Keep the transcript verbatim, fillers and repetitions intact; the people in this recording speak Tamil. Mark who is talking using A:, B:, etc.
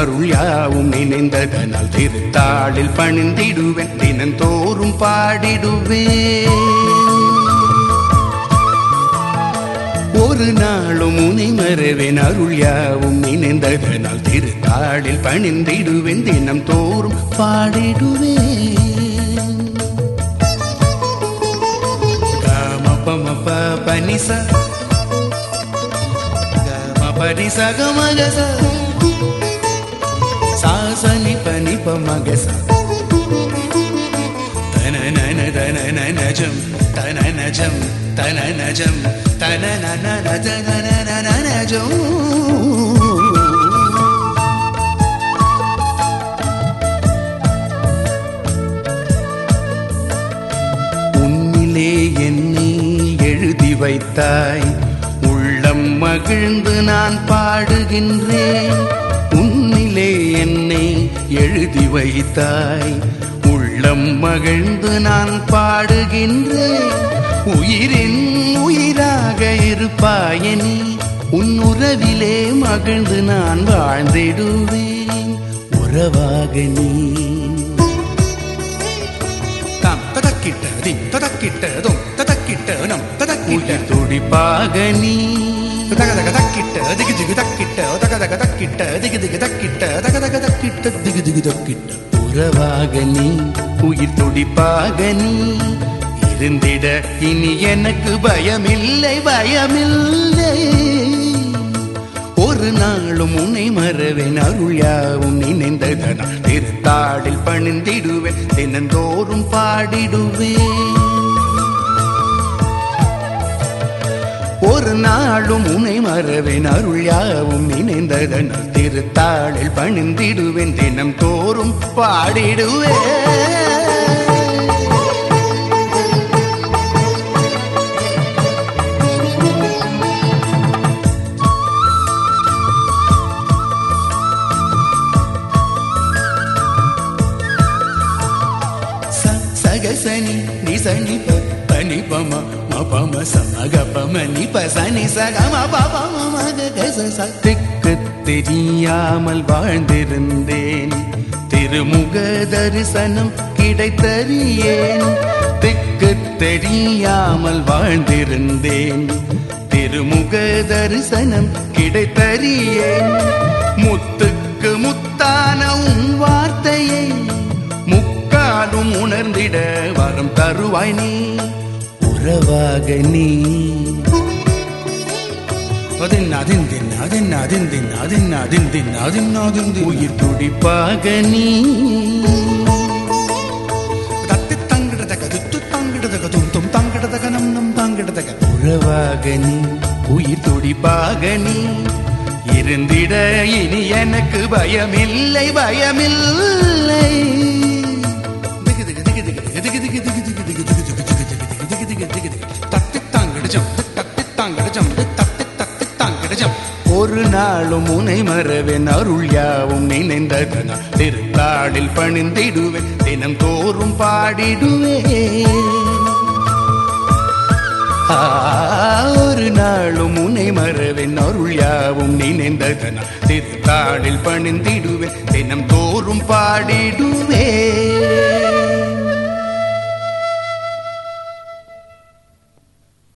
A: அருள் யாவும் நினைந்ததனால் திருத்தாளில் பணிந்திடுவேன் தினந்தோறும் பாடிடுவேன். ஒரு நாளும் உனை மறவேன் அருள் யாவும் நினைந்ததனால் திருத்தாளில் பணிந்திடுவேன் தினம் தோறும் பாடிடுவேன். கமபமப பனிச கமபனிச கமகச சாசனி பனிப மகச தனனன தனனனஜம் தனனஜம் தனனஜம் தனனனனஜம். உன்னிலே என்னை எழுதி வைத்தாய் உள்ளம் மகிழ்ந்து நான் பாடுகின்றேன். உன்னிலே என்னை எழுதி வைத்தாய் உள்ளம் மகிழ்ந்து நான் பாடுகின்றேன். உயிரின் உயிராக இருப்பாயனி உன் உறவிலே மகிழ்ந்து நான் வாழ்ந்திடுவேன். உறவாக நீ தாம் ததக்கிட்டதும் ததக்கிட்டதும் ததக்கிட்டதும் ததக்கிட்ட துடிப்பாக நீ தகதக தக்கிட்ட திகு திகு தக்கிட்ட தகதக தக்கிட்ட திகு திகு தக்கிட்ட தகதக தக்கிட்ட திகு திகு தக்கிட்ட. உறவாக நீ உயிர் துடிப்பாக நீ இருந்திட இனி எனக்கு பயமில்லை பயமில்லை. ஒரு நாளும் உன்னை மறவேன் அருள் யாவும் நினைந்ததனால் திருத்தாளில் பணிந்திடுவேன் தினந்தோறும் பாடிடுவேன். ஒரு நாளும் உன்னை மறவேன் அருள் யாவும் நினைந்ததனால் திருத்தாளில் பணிந்திடுவேன் தினம் தோறும் பாடிடுவேன். சகசனி நிசனி பனி பம மபம சமக பமனி பசனி சகம பபம மகச. திக்கு தெரியாமல் வாழ்ந்திருந்தேன் திருமுக தரிசனம் கிடைத்தறியேன். திக்கு தெரியாமல் வாழ்ந்திருந்தேன் திருமுக தரிசனம் கிடைத்தறியேன். முத்துக்கு முத்தான உன் வார்த்தையை முக்காலும் உணர்ந்திட வரம் தருவாய் நீ. உறவாக நீ உயிர் துடிப்பாக நீ தத்து தங்கிடதக துத்து தங்கிடதக தும் தங்கிடதக நம் நம் தங்கிடதக. உறவாக நீ உயிர் துடிப்பாக நீ இருந்திட இனி எனக்கு பயமில்லை பயமில்லை. ஒரு நாளும் உனை மறவேன் அருள் யாவும் நினைந்ததனால் திருத்தாளில் பணிந்திடுவேன் தினம் தோறும் பாடிடுவேன். ஒரு நாளும் உனை மறவேன் அருள் யாவும் நினைந்ததனால் திருத்தாளில் பணிந்திடுவேன் தினம் தோறும் பாடிடுவேன்.